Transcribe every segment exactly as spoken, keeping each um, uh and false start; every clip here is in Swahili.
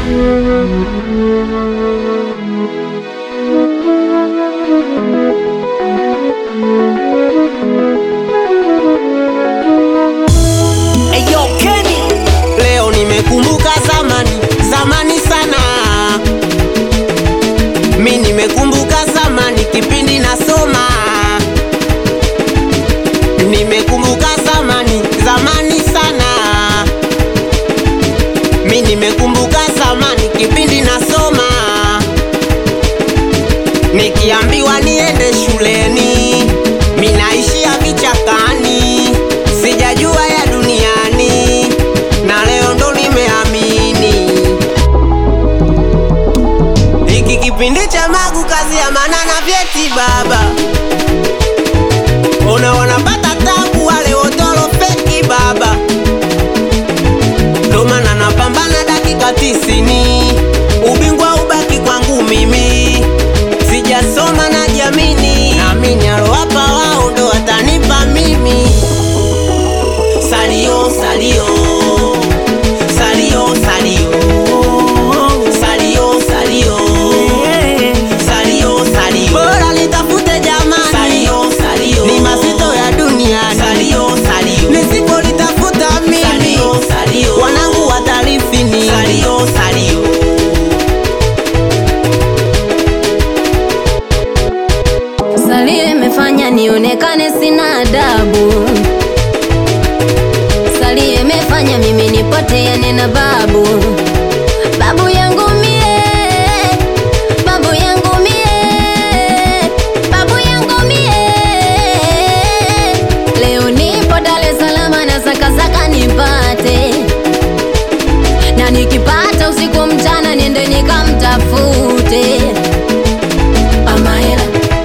Eyo Kenny, leo nimekumbuka zamani, zamani sana. Mi nimekumbuka zamani kipindi nasoma. Nimekumbuka zamani, zamani sana. Mi nimekumbuka zamani kipindi nasoma. Nikiambiwa niende shuleni, mi naishia vichakani. Sijajua ya duniani, na leo ndo nimeamini. Hiki kipindi cha magu kazi ya manana vyeti baba. Ona wanapata tabu wale wotolo feki baba. Ndo maana napambana dakika tisini, ubingwa ubaki kwangu mimi. Sijasoma na jamini, naamini alowapa wao ndo watanipa mimi. Salio, salio, salio, salio, salio, salio, salio, salio. Bora nitafute jamani, salio, salio, ni mazito ya duniani. Salio, salio, nisipolitafuta mimi, salio, salio, wanangu watarifini. Salio, salio. Salio imefanya nionekane sina adabu. Salio imefanya mimi nipoteane na babu. Babu yangu mie, babu yangu mie, babu yangu mie. Leo nipo Dar es Salaam na saka saka nipate. Na nikipata usiku mchana niende nikamtafute. Amahela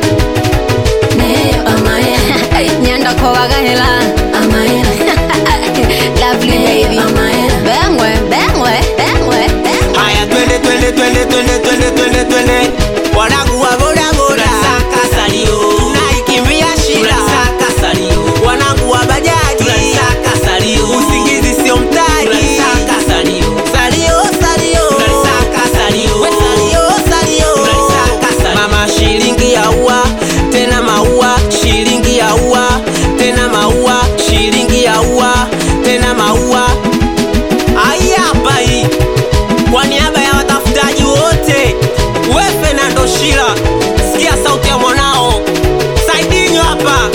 Nyanda kwa wagahela Amahela Lovely baby Amahela Bengwe, bengwe, bengwe, bengwe. Haya twende twende twende twende twende twende twende. Wanangu wa boda boda, tunasaka salio. Tunaikimbia shida, tunasaka salio. Wanangu wa bajaji, tunasaka salio. Usingizi sio mtaji, tunasaka salio. Salio, salio, tunasaka salio. We salio, salio, tunasaka salio. Mama shilingi ya ua, tena maua. Shilingi ya ua, tena maua. Shilingi ya ua, tena maua. Ayapa hii kwa niaba ya watafutaji wote, we Fernando Shila, sikia sauti ya mwanao Saidinho hapa.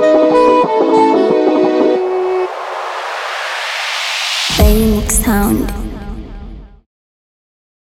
Phoenix Sound.